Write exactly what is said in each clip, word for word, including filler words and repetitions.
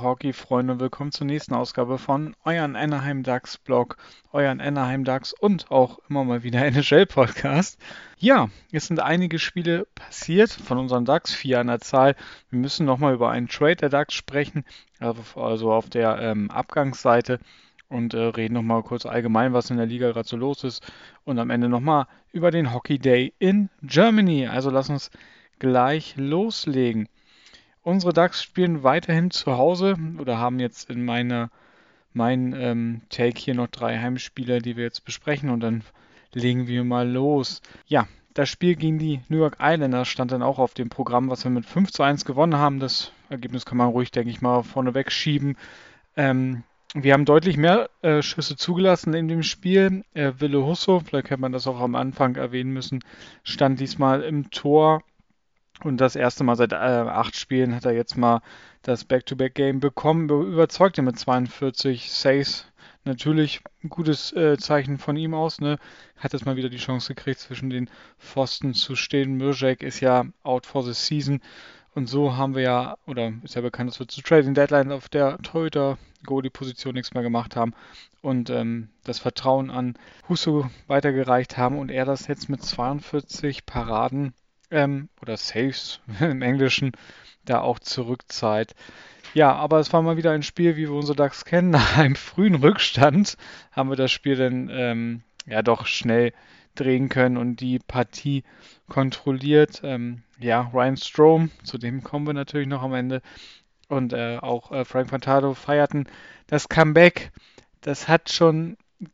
Hockey-Freunde und willkommen zur nächsten Ausgabe von euren Anaheim Ducks Blog, euren Anaheim Ducks und auch immer mal wieder N H L-Podcast. Ja, es sind einige Spiele passiert von unseren Ducks, vier an der Zahl. Wir müssen nochmal über einen Trade der Ducks sprechen, also auf der ähm, Abgangsseite und äh, reden nochmal kurz allgemein, was in der Liga gerade so los ist und am Ende nochmal über den Hockey Day in Germany. Also lass uns gleich loslegen. Unsere Ducks spielen weiterhin zu Hause oder haben jetzt in meiner, mein ähm, Take hier noch drei Heimspiele, die wir jetzt besprechen und dann legen wir mal los. Ja, das Spiel gegen die New York Islanders stand dann auch auf dem Programm, was wir mit fünf zu eins gewonnen haben. Das Ergebnis kann man ruhig, denke ich mal, vorneweg schieben. Ähm, wir haben deutlich mehr äh, Schüsse zugelassen in dem Spiel. Äh, Ville Husso, vielleicht hätte man das auch am Anfang erwähnen müssen, stand diesmal im Tor. Und das erste Mal seit äh, acht Spielen hat er jetzt mal das Back-to-Back-Game bekommen. Überzeugt er mit zweiundvierzig Saves. Natürlich ein gutes äh, Zeichen von ihm aus. Ne? Hat jetzt mal wieder die Chance gekriegt, zwischen den Pfosten zu stehen. Mrjek ist ja out for the season. Und so haben wir ja, oder ist ja bekannt, dass wir zu Trading Deadline auf der Torhüter-Goalie-Position nichts mehr gemacht haben. Und ähm, das Vertrauen an Husso weitergereicht haben. Und er das jetzt mit zweiundvierzig Paraden ähm, oder Saves im Englischen da auch zurückzahlt. Ja, aber es war mal wieder ein Spiel, wie wir unsere Ducks kennen. Nach einem frühen Rückstand haben wir das Spiel dann ähm, ja doch schnell drehen können und die Partie kontrolliert. Ähm, ja, Ryan Strome, zu dem kommen wir natürlich noch am Ende. Und äh, auch äh, Frank Fantado feierten das Comeback. Das hat schon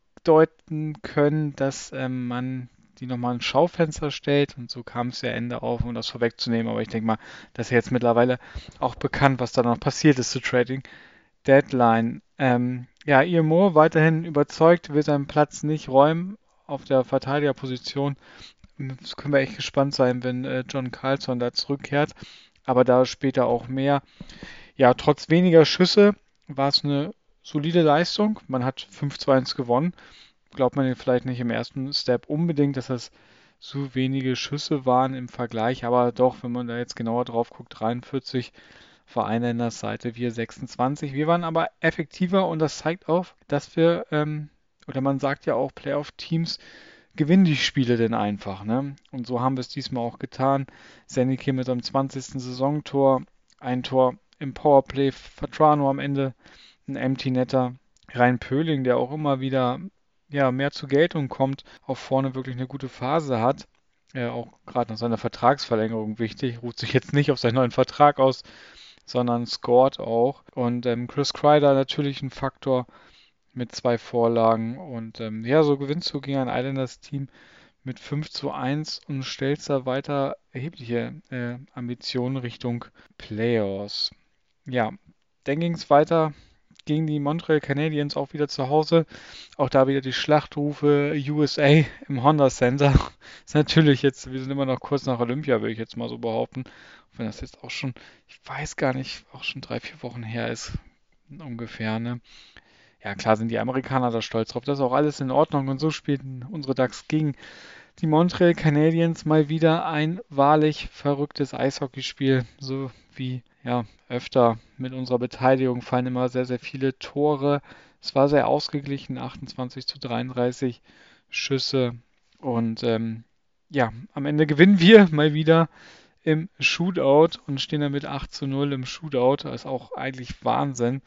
deuten können, dass ähm, man die nochmal ein Schaufenster stellt und so kam es ja Ende auf, um das vorwegzunehmen. Aber ich denke mal, das ist ja jetzt mittlerweile auch bekannt, was da noch passiert ist zu Trading Deadline. Ähm, ja, Ian Moore weiterhin überzeugt, will seinen Platz nicht räumen auf der Verteidigerposition. Das können wir echt gespannt sein, wenn äh, John Carlson da zurückkehrt. Aber da später auch mehr. Ja, trotz weniger Schüsse war es eine solide Leistung. Man hat fünf zu eins gewonnen. Glaubt man vielleicht nicht im ersten Step unbedingt, dass das so wenige Schüsse waren im Vergleich, aber doch, wenn man da jetzt genauer drauf guckt, dreiundvierzig auf der Einländerseite, wir sechsundzwanzig. Wir waren aber effektiver und das zeigt auch, dass wir, ähm, oder man sagt ja auch, Playoff-Teams gewinnen die Spiele denn einfach, ne? Und so haben wir es diesmal auch getan. Senneke mit seinem zwanzigsten Saisontor, ein Tor im Powerplay, Vatrano am Ende, ein Empty Netter. Rhein Pöhling, der auch immer wieder ja, mehr zur Geltung kommt, auch vorne wirklich eine gute Phase hat. Äh, auch gerade nach seiner Vertragsverlängerung wichtig. Ruht sich jetzt nicht auf seinen neuen Vertrag aus, sondern scored auch. Und ähm, Chris Kreider natürlich ein Faktor mit zwei Vorlagen. Und ähm, ja, so gewinnst du gegen ein Islanders Team mit fünf zu eins und stellst da weiter erhebliche äh, Ambitionen Richtung Playoffs. Ja, dann ging es weiter gegen die Montreal Canadiens auch wieder zu Hause. Auch da wieder die Schlachtrufe U S A im Honda Center. Ist natürlich jetzt, wir sind immer noch kurz nach Olympia, würde ich jetzt mal so behaupten. Auch wenn das jetzt auch schon, ich weiß gar nicht, auch schon drei, vier Wochen her ist, ungefähr, ne? Ja, klar sind die Amerikaner da stolz drauf. Das ist auch alles in Ordnung. Und so spielten unsere Ducks gegen die Montreal Canadiens mal wieder ein wahrlich verrücktes Eishockeyspiel, so wie ja öfter mit unserer Beteiligung fallen immer sehr, sehr viele Tore. Es war sehr ausgeglichen, achtundzwanzig zu dreiunddreißig Schüsse und ähm, ja, am Ende gewinnen wir mal wieder im Shootout und stehen damit acht zu null im Shootout. Das ist auch eigentlich Wahnsinn.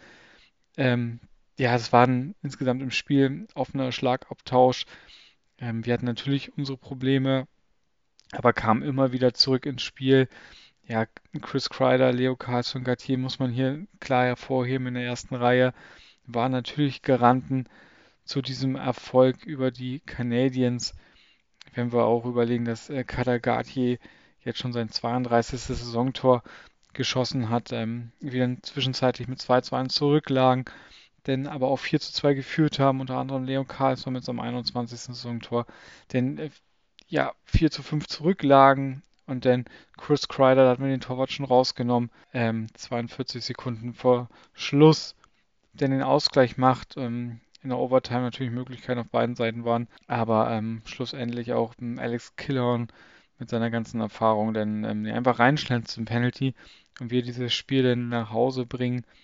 Ähm, ja, es waren insgesamt im Spiel offener Schlagabtausch. Ähm, wir hatten natürlich unsere Probleme, aber kamen immer wieder zurück ins Spiel. Ja, Chris Kreider, Leo Carlsson, Gauthier muss man hier klar hervorheben in der ersten Reihe, waren natürlich Garanten zu diesem Erfolg über die Canadiens. Wenn wir auch überlegen, dass äh, Kader Gauthier jetzt schon sein zweiunddreißigstes Saisontor geschossen hat, ähm, wir dann zwischenzeitlich mit zwei zu eins zurücklagen, denn aber auch vier zu zwei geführt haben, unter anderem Leo Carlsson mit seinem einundzwanzigsten Saisontor, denn äh, ja, vier zu fünf zurücklagen und dann Chris Kreider, da hat man den Torwart schon rausgenommen, ähm, zweiundvierzig Sekunden vor Schluss, der den Ausgleich macht. Ähm, in der Overtime natürlich Möglichkeiten auf beiden Seiten waren, aber ähm, schlussendlich auch ähm, Alex Killorn mit seiner ganzen Erfahrung dann ähm, einfach reinschnellt zum Penalty und wir dieses Spiel dann nach Hause bringen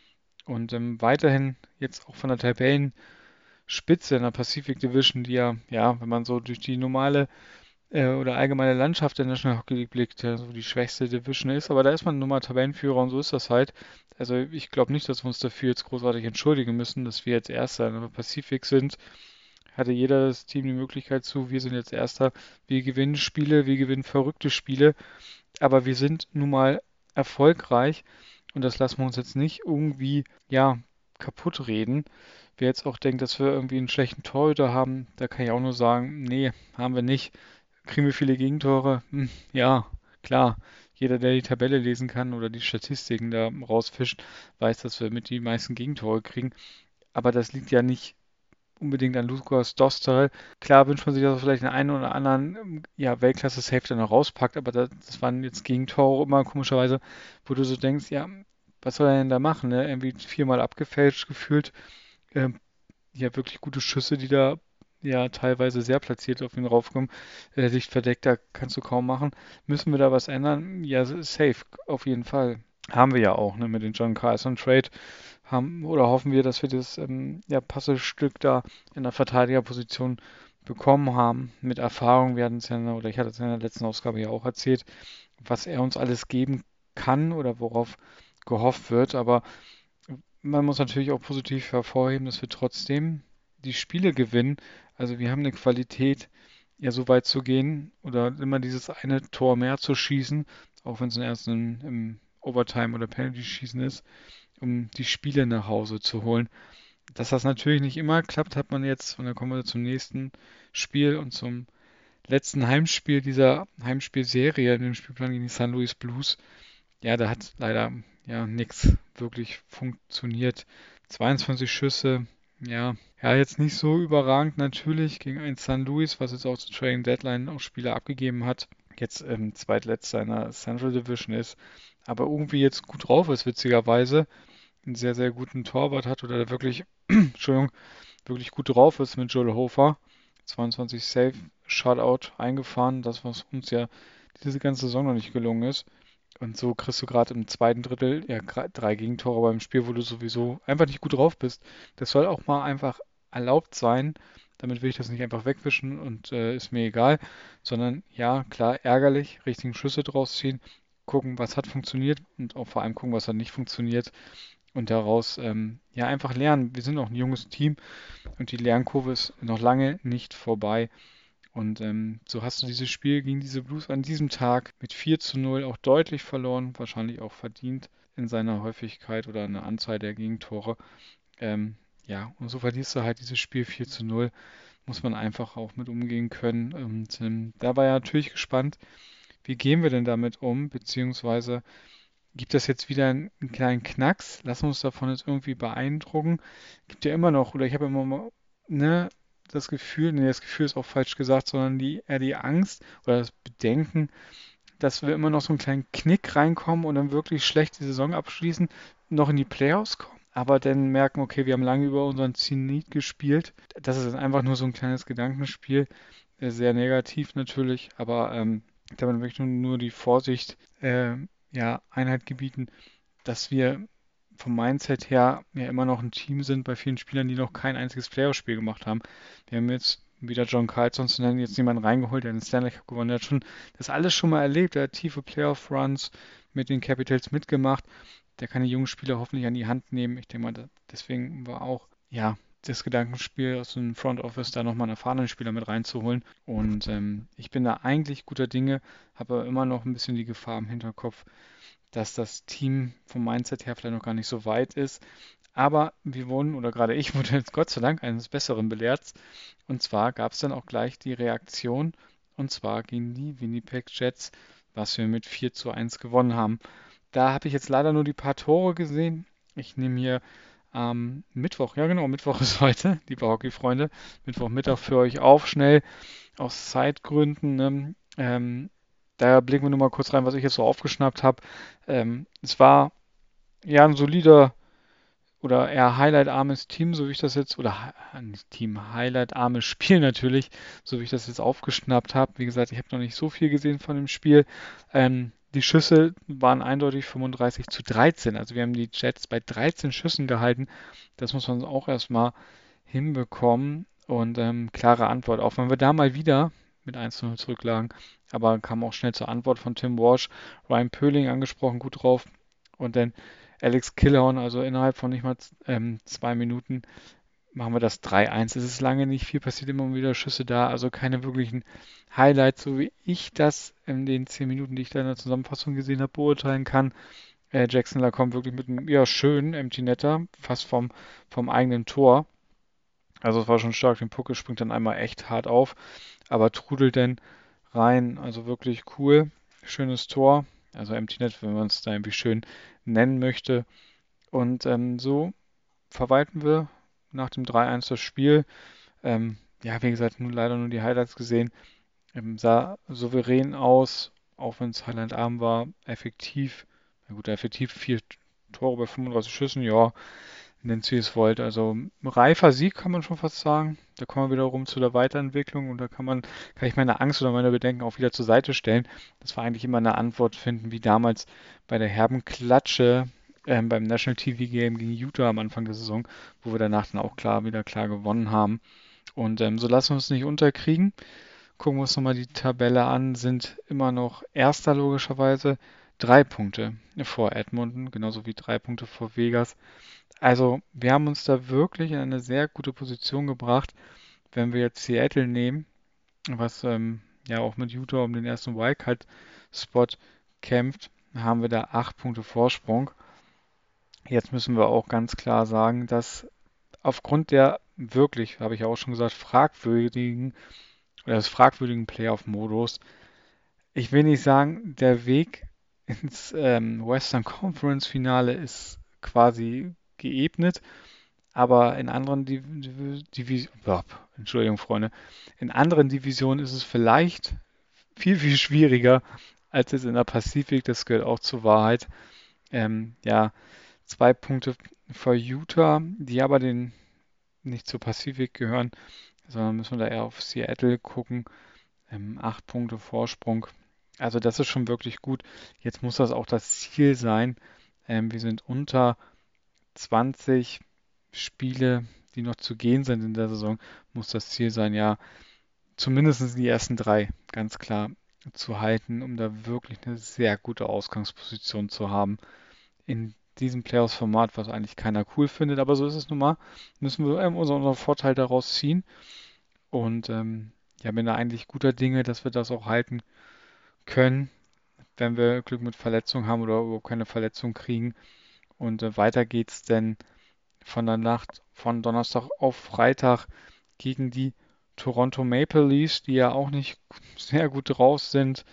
Und ähm, weiterhin jetzt auch von der Tabellenspitze in der Pacific Division, die ja, ja, wenn man so durch die normale äh, oder allgemeine Landschaft der National Hockey League blickt, ja, so die schwächste Division ist, aber da ist man nun mal Tabellenführer und so ist das halt. Also ich glaube nicht, dass wir uns dafür jetzt großartig entschuldigen müssen, dass wir jetzt Erster in der Pacific sind. Hatte jeder das Team die Möglichkeit zu, wir sind jetzt Erster, wir gewinnen Spiele, wir gewinnen verrückte Spiele, aber wir sind nun mal erfolgreich und das lassen wir uns jetzt nicht irgendwie, ja, kaputt reden. Wer jetzt auch denkt, dass wir irgendwie einen schlechten Torhüter haben, da kann ich auch nur sagen, nee, haben wir nicht. Kriegen wir viele Gegentore? Hm, ja, klar. Jeder, der die Tabelle lesen kann oder die Statistiken da rausfischt, weiß, dass wir mit die meisten Gegentore kriegen. Aber das liegt ja nicht unbedingt an Lukas Dostal. Klar wünscht man sich, dass er vielleicht den einen oder anderen ähm, ja, Weltklasse-Safe dann noch rauspackt, aber das, das waren jetzt Gegentore immer komischerweise, wo du so denkst, ja, was soll er denn da machen? Ne? Irgendwie viermal abgefälscht gefühlt. Ähm, ja, wirklich gute Schüsse, die da ja teilweise sehr platziert auf ihn raufkommen. Äh, Licht verdeckt, da kannst du kaum machen. Müssen wir da was ändern? Ja, safe, auf jeden Fall. Haben wir ja auch, ne, mit dem John Carlson Trade haben oder hoffen wir, dass wir das ähm, ja, Puzzlestück da in der Verteidigerposition bekommen haben mit Erfahrung. Wir hatten es ja, oder ich hatte es ja in der letzten Ausgabe ja auch erzählt, was er uns alles geben kann oder worauf gehofft wird. Aber man muss natürlich auch positiv hervorheben, dass wir trotzdem die Spiele gewinnen. Also wir haben eine Qualität, ja so weit zu gehen oder immer dieses eine Tor mehr zu schießen, auch wenn es erst im, im Overtime oder Penalty schießen ist, um die Spiele nach Hause zu holen. Dass das natürlich nicht immer klappt, hat man jetzt, und dann kommen wir zum nächsten Spiel und zum letzten Heimspiel dieser Heimspielserie, dem Spielplan gegen die San Luis Blues. Ja, da hat leider ja nichts wirklich funktioniert. zweiundzwanzig Schüsse, ja, ja, jetzt nicht so überragend natürlich gegen ein San Luis, was jetzt auch zur Trading Deadline auch Spieler abgegeben hat. Jetzt ähm, zweitletzter in der Central Division ist, aber irgendwie jetzt gut drauf ist, witzigerweise. Einen sehr, sehr guten Torwart hat oder der wirklich, Entschuldigung, wirklich gut drauf ist mit Joel Hofer. zweiundzwanzig Save, Shutout eingefahren, das, was uns ja diese ganze Saison noch nicht gelungen ist. Und so kriegst du gerade im zweiten Drittel ja gra- drei Gegentore beim Spiel, wo du sowieso einfach nicht gut drauf bist. Das soll auch mal einfach erlaubt sein. Damit will ich das nicht einfach wegwischen und äh, ist mir egal, sondern ja, klar, ärgerlich, richtigen Schlüsse draus ziehen, gucken, was hat funktioniert und auch vor allem gucken, was hat nicht funktioniert und daraus ähm, ja einfach lernen. Wir sind auch ein junges Team und die Lernkurve ist noch lange nicht vorbei. Und ähm, so hast du dieses Spiel gegen diese Blues an diesem Tag mit vier zu null auch deutlich verloren, wahrscheinlich auch verdient in seiner Häufigkeit oder einer Anzahl der Gegentore. Ähm, ja, und so verlierst du halt dieses Spiel vier zu null. Muss man einfach auch mit umgehen können. Und ähm, da war ja natürlich gespannt, wie gehen wir denn damit um, beziehungsweise gibt das jetzt wieder einen, einen kleinen Knacks? Lassen wir uns davon jetzt irgendwie beeindrucken. Gibt ja immer noch, oder ich habe immer mal, ne, das Gefühl, nee, das Gefühl ist auch falsch gesagt, sondern die, eher die Angst oder das Bedenken, dass wir immer noch so einen kleinen Knick reinkommen und dann wirklich schlecht die Saison abschließen, noch in die Playoffs kommen, aber dann merken, okay, wir haben lange über unseren Zenit gespielt. Das ist einfach nur so ein kleines Gedankenspiel, äh, sehr negativ natürlich, aber ähm, damit möchte ich nur, nur die Vorsicht, äh, ja, Einheit gebieten, dass wir vom Mindset her ja immer noch ein Team sind bei vielen Spielern, die noch kein einziges Playoff-Spiel gemacht haben. Wir haben jetzt wieder John Carlson zu nennen, jetzt jemanden reingeholt, der den Stanley Cup gewonnen hat, schon das alles schon mal erlebt. Er hat tiefe Playoff-Runs mit den Capitals mitgemacht. Der kann die jungen Spieler hoffentlich an die Hand nehmen. Ich denke mal, deswegen war auch, ja, das Gedankenspiel aus dem Front Office, da nochmal einen erfahrenen Spieler mit reinzuholen. Und ähm, ich bin da eigentlich guter Dinge, habe aber immer noch ein bisschen die Gefahr im Hinterkopf, dass das Team vom Mindset her vielleicht noch gar nicht so weit ist. Aber wir wurden, oder gerade ich wurde jetzt Gott sei Dank eines Besseren belehrt. Und zwar gab es dann auch gleich die Reaktion, und zwar gegen die Winnipeg Jets, was wir mit vier zu eins gewonnen haben. Da habe ich jetzt leider nur die paar Tore gesehen. Ich nehme hier am Mittwoch, ja genau, Mittwoch ist heute, liebe Hockeyfreunde, Mittwochmittag für euch auf, schnell aus Zeitgründen. Ne? Ähm, da blicken wir nur mal kurz rein, was ich jetzt so aufgeschnappt habe. Ähm, es war ja ein solider oder eher highlightarmes Team, so wie ich das jetzt, oder hi- nicht Team, highlightarmes Spiel natürlich, so wie ich das jetzt aufgeschnappt habe. Wie gesagt, ich habe noch nicht so viel gesehen von dem Spiel. Ähm, die Schüsse waren eindeutig fünfunddreißig zu dreizehn. Also wir haben die Jets bei dreizehn Schüssen gehalten. Das muss man auch erstmal hinbekommen. Und ähm, klare Antwort, auch wenn wir da mal wieder mit eins zu null zurücklagen. Aber kam auch schnell zur Antwort von Tim Walsh, Ryan Poehling angesprochen, gut drauf. Und dann Alex Killorn, also innerhalb von nicht mal ähm, zwei Minuten machen wir das drei eins. Es ist lange nicht viel passiert, immer wieder Schüsse da, also keine wirklichen Highlights, so wie ich das in den zehn Minuten, die ich da in der Zusammenfassung gesehen habe, beurteilen kann. Äh, Jackson kommt wirklich mit einem ja, schönen Empty Netter, fast vom, vom eigenen Tor. Also es war schon stark, den Puckel springt dann einmal echt hart auf, aber trudelt dann rein, also wirklich cool. Schönes Tor, also Empty Net, wenn man es da irgendwie schön nennen möchte. Und ähm, so verwalten wir nach dem drei eins das Spiel. Ähm, ja, wie gesagt, nur, leider nur die Highlights gesehen. Ähm, sah souverän aus, auch wenn es Highlight-arm war, effektiv. Na gut, effektiv vier Tore bei fünfunddreißig Schüssen, ja, nennt sie es wollt. Also reifer Sieg kann man schon fast sagen. Da kommen wir wiederum zu der Weiterentwicklung und da kann man, kann ich meine Angst oder meine Bedenken auch wieder zur Seite stellen. Das war eigentlich immer eine Antwort finden, wie damals bei der herben Klatsche ähm, beim National T V Game gegen Utah am Anfang der Saison, wo wir danach dann auch klar wieder klar gewonnen haben. Und ähm, so lassen wir uns nicht unterkriegen. Gucken wir uns nochmal die Tabelle an, sind immer noch Erster logischerweise, drei Punkte vor Edmonton, genauso wie drei Punkte vor Vegas. Also wir haben uns da wirklich in eine sehr gute Position gebracht, wenn wir jetzt Seattle nehmen, was ähm, ja auch mit Utah um den ersten Wildcard-Spot kämpft, haben wir da acht Punkte Vorsprung. Jetzt müssen wir auch ganz klar sagen, dass aufgrund der wirklich, habe ich ja auch schon gesagt, fragwürdigen oder des fragwürdigen Playoff-Modus, ich will nicht sagen, der Weg ins ähm, Western Conference Finale ist quasi geebnet, aber in anderen Div Div oh, Entschuldigung, Freunde, in anderen Divisionen ist es vielleicht viel, viel schwieriger als jetzt in der Pazifik. Das gehört auch zur Wahrheit. Ähm, ja, zwei Punkte vor Utah, die aber den nicht zur Pazifik gehören, sondern müssen wir da eher auf Seattle gucken. Ähm, acht Punkte Vorsprung. Also das ist schon wirklich gut. Jetzt muss das auch das Ziel sein. Ähm, wir sind unter zwanzig Spiele, die noch zu gehen sind in der Saison, muss das Ziel sein, ja, zumindest die ersten drei ganz klar zu halten, um da wirklich eine sehr gute Ausgangsposition zu haben in diesem Playoffs-Format, was eigentlich keiner cool findet, aber so ist es nun mal. Müssen wir ähm, unseren, unseren Vorteil daraus ziehen und ähm, ja, bin da eigentlich guter Dinge, dass wir das auch halten können, wenn wir Glück mit Verletzungen haben oder überhaupt keine Verletzung kriegen. Und äh, weiter geht's denn von der Nacht von Donnerstag auf Freitag gegen die Toronto Maple Leafs, die ja auch nicht sehr gut draus sind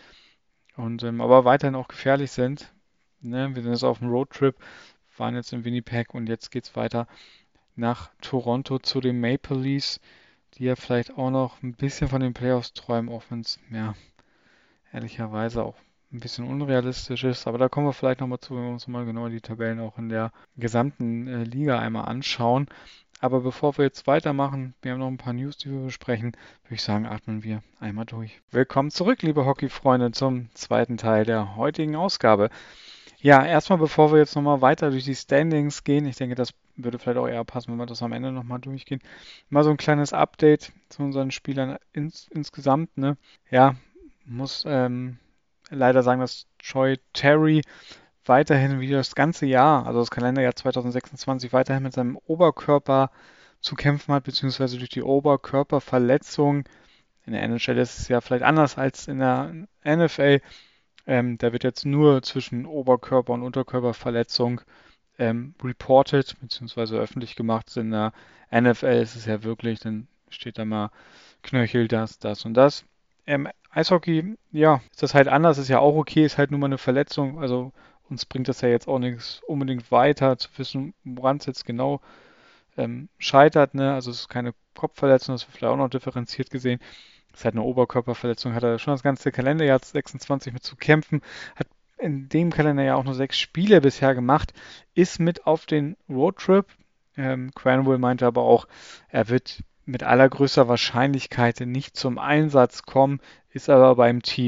und ähm, aber weiterhin auch gefährlich sind. Ne? Wir sind jetzt auf dem Roadtrip, waren jetzt in Winnipeg und jetzt geht's weiter nach Toronto zu den Maple Leafs, die ja vielleicht auch noch ein bisschen von den Playoffs träumen, auch wenn es ja ehrlicherweise auch ein bisschen unrealistisch ist. Aber da kommen wir vielleicht nochmal zu, wenn wir uns mal genauer die Tabellen auch in der gesamten äh, Liga einmal anschauen. Aber bevor wir jetzt weitermachen, wir haben noch ein paar News, die wir besprechen, würde ich sagen, atmen wir einmal durch. Willkommen zurück, liebe Hockeyfreunde, zum zweiten Teil der heutigen Ausgabe. Ja, erstmal bevor wir jetzt nochmal weiter durch die Standings gehen, ich denke, das würde vielleicht auch eher passen, wenn wir das am Ende nochmal durchgehen. Mal so ein kleines Update zu unseren Spielern ins, insgesamt. Ne? Ja, muss ähm, leider sagen, dass Troy Terry weiterhin wie das ganze Jahr, also das Kalenderjahr zwanzig sechsundzwanzig, weiterhin mit seinem Oberkörper zu kämpfen hat, beziehungsweise durch die Oberkörperverletzung. In der N H L ist es ja vielleicht anders als in der N F L. Ähm, da wird jetzt nur zwischen Oberkörper- und Unterkörperverletzung ähm, reported, beziehungsweise öffentlich gemacht. In der N F L ist es ja wirklich, dann steht da mal Knöchel, das, das und das. Ähm, Eishockey, ja, ist das halt anders, ist ja auch okay, ist halt nur mal eine Verletzung. Also uns bringt das ja jetzt auch nichts unbedingt weiter, zu wissen, woran es jetzt genau ähm, scheitert. Ne? Also es ist keine Kopfverletzung, das wird vielleicht auch noch differenziert gesehen. Es ist halt eine Oberkörperverletzung, hat er schon das ganze Kalenderjahr sechsundzwanzig mit zu kämpfen, hat in dem Kalenderjahr auch nur sechs Spiele bisher gemacht, ist mit auf den Roadtrip. Ähm, Cranwell meinte aber auch, er wird mit allergrößter Wahrscheinlichkeit nicht zum Einsatz kommen, ist aber beim Team,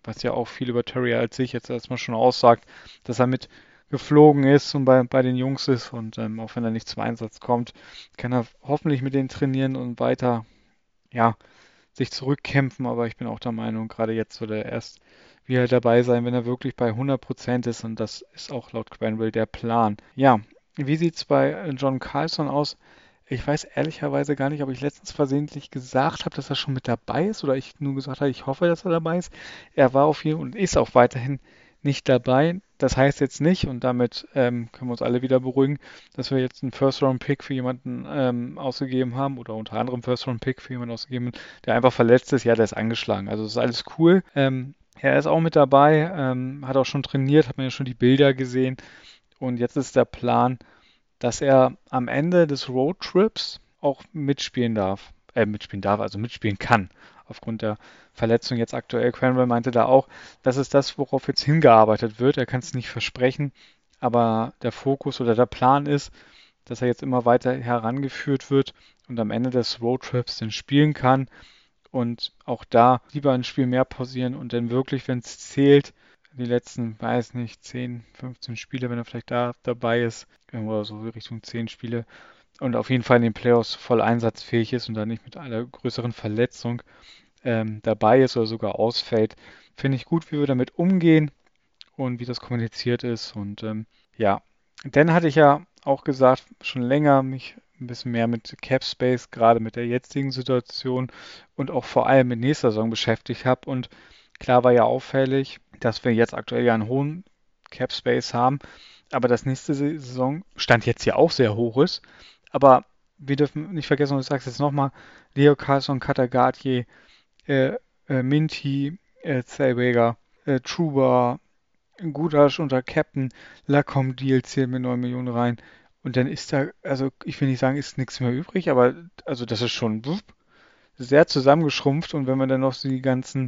was ja auch viel über Terry als sich jetzt erstmal schon aussagt, dass er mit geflogen ist und bei, bei den Jungs ist und ähm, auch wenn er nicht zum Einsatz kommt, kann er hoffentlich mit denen trainieren und weiter, ja, sich zurückkämpfen, aber ich bin auch der Meinung, gerade jetzt soll er erst wieder dabei sein, wenn er wirklich bei hundert Prozent ist und das ist auch laut Quenville der Plan. Ja, wie sieht es bei äh, John Carlson aus? Ich weiß ehrlicherweise gar nicht, ob ich letztens versehentlich gesagt habe, dass er schon mit dabei ist oder ich nur gesagt habe, ich hoffe, dass er dabei ist. Er war auf jeden Fall und ist auch weiterhin nicht dabei. Das heißt jetzt nicht, und damit ähm, können wir uns alle wieder beruhigen, dass wir jetzt einen First-Round-Pick für jemanden ähm, ausgegeben haben oder unter anderem First-Round-Pick für jemanden ausgegeben, der einfach verletzt ist. Ja, der ist angeschlagen. Also das ist alles cool. Ähm, er ist auch mit dabei, ähm, hat auch schon trainiert, hat man ja schon die Bilder gesehen. Und jetzt ist der Plan, dass er am Ende des Roadtrips auch mitspielen darf. Äh, mitspielen darf, also mitspielen kann. Aufgrund der Verletzung jetzt aktuell. Cranwell meinte da auch, das ist das, worauf jetzt hingearbeitet wird. Er kann es nicht versprechen, aber der Fokus oder der Plan ist, dass er jetzt immer weiter herangeführt wird und am Ende des Roadtrips dann spielen kann und auch da lieber ein Spiel mehr pausieren und dann wirklich, wenn es zählt, die letzten, weiß nicht, zehn, fünfzehn Spiele, wenn er vielleicht da dabei ist, irgendwo so Richtung zehn Spiele und auf jeden Fall in den Playoffs voll einsatzfähig ist und da nicht mit einer größeren Verletzung ähm, dabei ist oder sogar ausfällt. Finde ich gut, wie wir damit umgehen und wie das kommuniziert ist. Und ähm, ja, dann hatte ich ja auch gesagt, schon länger mich ein bisschen mehr mit Cap Space, gerade mit der jetzigen Situation und auch vor allem mit nächster Saison beschäftigt habe. Und klar war ja auffällig, dass wir jetzt aktuell ja einen hohen Cap Space haben, aber das nächste Saison Stand jetzt ja auch sehr hoch ist. Aber wir dürfen nicht vergessen, und ich sage es jetzt nochmal, Leo Carlson, Katagati, äh, äh, Minty, äh, Zellweger, äh, Truba, Gudasch unter Captain, Lacombe Deal zählt mit neun Millionen rein. Und dann ist da, also ich will nicht sagen, ist nichts mehr übrig, aber also das ist schon wupp, sehr zusammengeschrumpft. Und wenn wir dann noch so die ganzen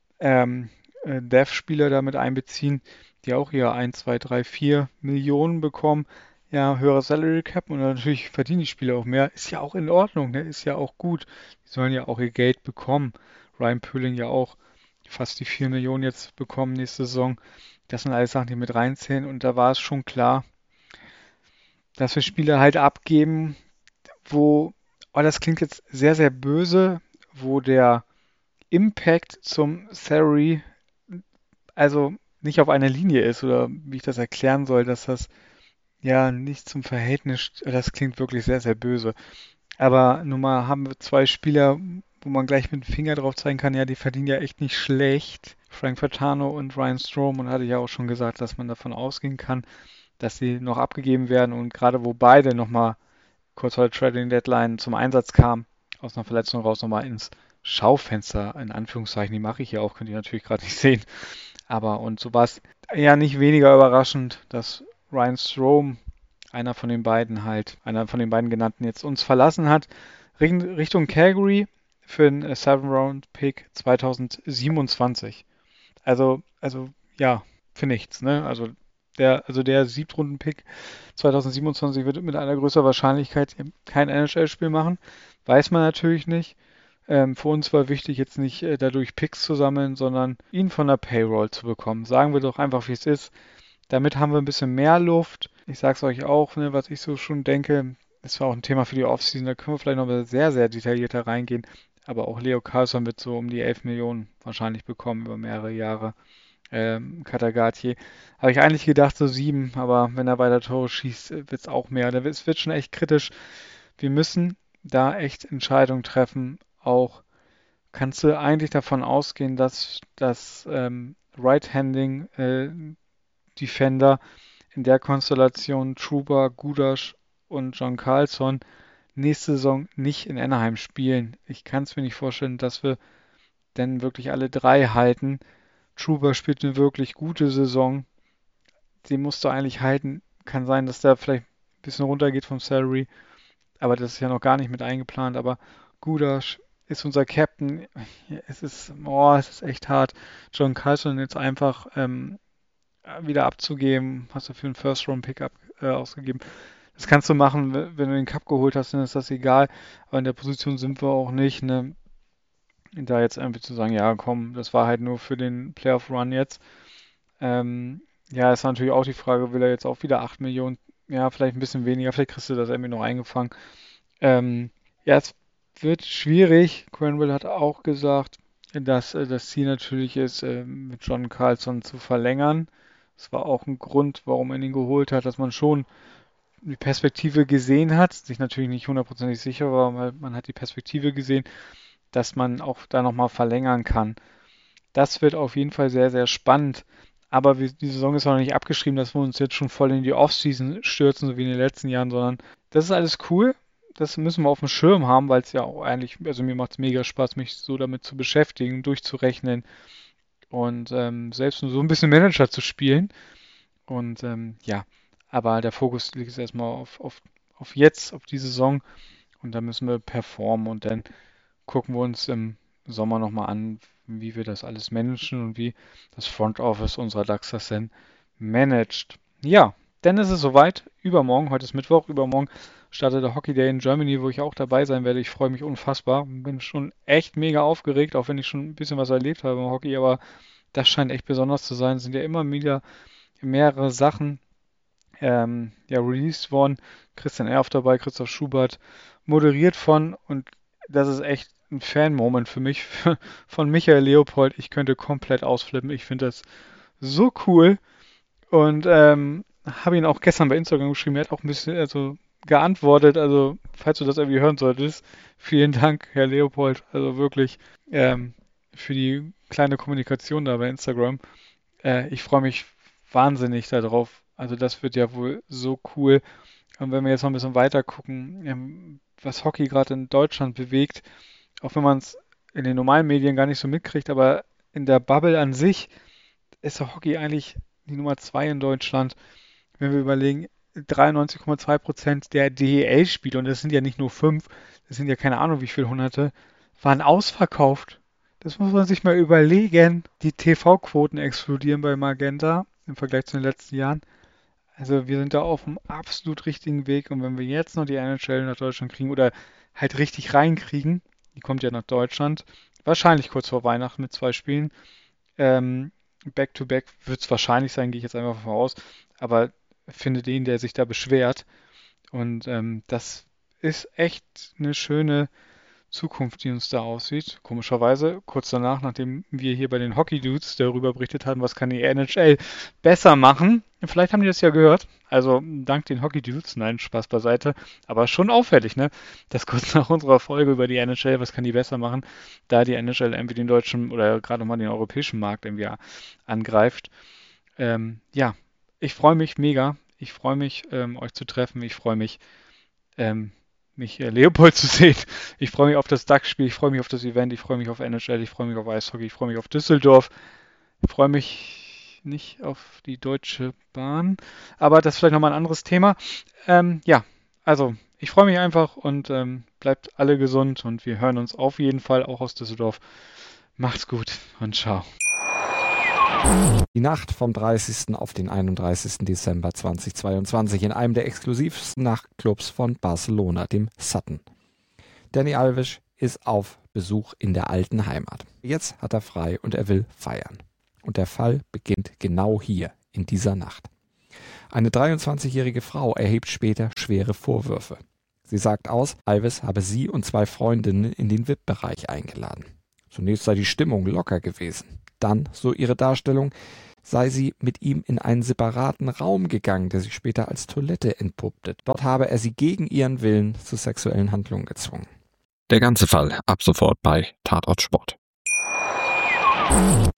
ähm, äh, Dev-Spieler damit einbeziehen, die auch hier eins, zwei, drei, vier Millionen bekommen, ja, höhere Salary Cap und natürlich verdienen die Spieler auch mehr, ist ja auch in Ordnung, ne? Ist ja auch gut. Die sollen ja auch ihr Geld bekommen. Ryan Poehling ja auch fast die vier Millionen jetzt bekommen nächste Saison. Das sind alles Sachen, die mit reinzählen und da war es schon klar, dass wir Spieler halt abgeben, wo, oh, das klingt jetzt sehr, sehr böse, wo der Impact zum Salary also nicht auf einer Linie ist oder wie ich das erklären soll, dass das ja nicht zum Verhältnis, das klingt wirklich sehr, sehr böse. Aber nun mal haben wir zwei Spieler, wo man gleich mit dem Finger drauf zeigen kann, ja, die verdienen ja echt nicht schlecht. Frank Furtado und Ryan Strome und hatte ja auch schon gesagt, dass man davon ausgehen kann, dass sie noch abgegeben werden und gerade wo beide nochmal kurz vor der Trading Deadline zum Einsatz kamen, aus einer Verletzung raus nochmal ins Schaufenster, in Anführungszeichen, die mache ich ja auch, könnt ihr natürlich gerade nicht sehen. Aber und so war es ja nicht weniger überraschend, dass Ryan Strome, einer von den beiden halt, einer von den beiden genannten jetzt uns verlassen hat, Richtung Calgary für einen Seven-Round-Pick zwanzig siebenundzwanzig. Also, also ja, für nichts, ne? Also der, also der Siebtrunden-Pick zwanzig siebenundzwanzig wird mit einer größeren Wahrscheinlichkeit kein N H L-Spiel machen. Weiß man natürlich nicht. Ähm, für uns war wichtig, jetzt nicht äh, dadurch Picks zu sammeln, sondern ihn von der Payroll zu bekommen. Sagen wir doch einfach, wie es ist. Damit haben wir ein bisschen mehr Luft. Ich sag's euch auch, ne, was ich so schon denke. Das war auch ein Thema für die Offseason. Da können wir vielleicht noch sehr, sehr detaillierter reingehen. Aber auch Leo Carlson wird so um die elf Millionen wahrscheinlich bekommen über mehrere Jahre. Ähm, Katagati. Habe ich eigentlich gedacht, so sieben, aber wenn er weiter Tore schießt, wird es auch mehr. Es wird schon echt kritisch. Wir müssen da echt Entscheidungen treffen. Auch kannst du eigentlich davon ausgehen, dass das ähm, Right-Handing äh, Defender in der Konstellation Trouba, Gudas und John Carlson nächste Saison nicht in Anaheim spielen. Ich kann es mir nicht vorstellen, dass wir denn wirklich alle drei halten. Trouba spielt eine wirklich gute Saison. Den musst du eigentlich halten. Kann sein, dass der vielleicht ein bisschen runtergeht vom Salary, aber das ist ja noch gar nicht mit eingeplant. Aber Gudas ist unser Captain. Es ist, oh, es ist echt hart. John Carlson jetzt einfach ähm, wieder abzugeben. Hast du für einen First-Round-Pick äh, ausgegeben. Das kannst du machen, wenn du den Cup geholt hast, dann ist das egal. Aber in der Position sind wir auch nicht. Ne? da jetzt irgendwie zu sagen, ja komm, das war halt nur für den Playoff-Run jetzt. Ähm, ja, ist natürlich auch die Frage, will er jetzt auch wieder acht Millionen? Ja, vielleicht ein bisschen weniger, vielleicht kriegst du das irgendwie noch eingefangen. Ähm, ja, es wird schwierig. Quenville hat auch gesagt, dass äh, das Ziel natürlich ist, äh, mit John Carlson zu verlängern. Das war auch ein Grund, warum man ihn geholt hat, dass man schon die Perspektive gesehen hat, sich natürlich nicht hundertprozentig sicher war, weil man hat die Perspektive gesehen, dass man auch da nochmal verlängern kann. Das wird auf jeden Fall sehr, sehr spannend. Aber wir, die Saison ist noch nicht abgeschrieben, dass wir uns jetzt schon voll in die Offseason stürzen, so wie in den letzten Jahren, sondern das ist alles cool. Das müssen wir auf dem Schirm haben, weil es ja auch eigentlich, also mir macht es mega Spaß, mich so damit zu beschäftigen, durchzurechnen und ähm, selbst nur so ein bisschen Manager zu spielen. Und ähm, ja, aber der Fokus liegt jetzt erstmal auf, auf, auf jetzt, auf die Saison. Und da müssen wir performen und dann gucken wir uns im Sommer nochmal an, wie wir das alles managen und wie das Front Office unserer DAX das denn managt. Ja, dann ist es soweit. Übermorgen, heute ist Mittwoch, übermorgen startet der Hockey Day in Germany, wo ich auch dabei sein werde. Ich freue mich unfassbar. Bin schon echt mega aufgeregt, auch wenn ich schon ein bisschen was erlebt habe im Hockey, aber das scheint echt besonders zu sein. Es sind ja immer wieder mehrere Sachen ähm, ja, released worden. Christian Erf dabei, Christoph Schubert, moderiert von, und das ist echt ein Fan-Moment für mich, von Michael Leopold. Ich könnte komplett ausflippen. Ich finde das so cool und ähm, habe ihn auch gestern bei Instagram geschrieben. Er hat auch ein bisschen also geantwortet. Also, falls du das irgendwie hören solltest, vielen Dank, Herr Leopold. Also wirklich ähm, für die kleine Kommunikation da bei Instagram. Äh, ich freue mich wahnsinnig darauf. Also das wird ja wohl so cool. Und wenn wir jetzt noch ein bisschen weiter gucken, ähm, was Hockey gerade in Deutschland bewegt, auch wenn man es in den normalen Medien gar nicht so mitkriegt, aber in der Bubble an sich ist der Hockey eigentlich die Nummer zwei in Deutschland. Wenn wir überlegen, dreiundneunzig Komma zwei Prozent der D E L-Spiele, und das sind ja nicht nur fünf, das sind ja keine Ahnung wie viele Hunderte, waren ausverkauft. Das muss man sich mal überlegen. Die T V-Quoten explodieren bei Magenta im Vergleich zu den letzten Jahren. Also wir sind da auf einem absolut richtigen Weg, und wenn wir jetzt noch die N H L nach Deutschland kriegen oder halt richtig reinkriegen, die kommt ja nach Deutschland, wahrscheinlich kurz vor Weihnachten mit zwei Spielen, ähm, Back-to-Back wird es wahrscheinlich sein, gehe ich jetzt einfach von aus, aber finde den, der sich da beschwert, und ähm, das ist echt eine schöne Zukunft, die uns da aussieht. Komischerweise, kurz danach, nachdem wir hier bei den Hockey Dudes darüber berichtet haben, was kann die N H L besser machen. Vielleicht haben die das ja gehört. Also dank den Hockey Dudes, nein, Spaß beiseite. Aber schon auffällig, ne? Dass kurz nach unserer Folge über die N H L, was kann die besser machen, da die N H L irgendwie den deutschen oder gerade mal den europäischen Markt irgendwie angreift. Ähm, ja, ich freue mich mega. Ich freue mich, ähm, euch zu treffen. Ich freue mich, ähm, mich äh, Leopold zu sehen. Ich freue mich auf das DAX-Spiel, ich freue mich auf das Event, ich freue mich auf N H L, ich freue mich auf Eishockey, ich freue mich auf Düsseldorf. Ich freue mich nicht auf die Deutsche Bahn, aber das ist vielleicht nochmal ein anderes Thema. Ähm, ja, also ich freue mich einfach, und ähm, bleibt alle gesund, und wir hören uns auf jeden Fall auch aus Düsseldorf. Macht's gut und ciao. Die Nacht vom dreißigsten auf den einunddreißigsten Dezember zweitausendzweiundzwanzig in einem der exklusivsten Nachtclubs von Barcelona, dem Sutton. Dani Alves ist auf Besuch in der alten Heimat. Jetzt hat er frei und er will feiern. Und der Fall beginnt genau hier, in dieser Nacht. Eine dreiundzwanzigjährige Frau erhebt später schwere Vorwürfe. Sie sagt aus, Alves habe sie und zwei Freundinnen in den V I P-Bereich eingeladen. Zunächst sei die Stimmung locker gewesen. Dann, so ihre Darstellung, sei sie mit ihm in einen separaten Raum gegangen, der sich später als Toilette entpuppte. Dort habe er sie gegen ihren Willen zu sexuellen Handlungen gezwungen. Der ganze Fall ab sofort bei Tatort Sport.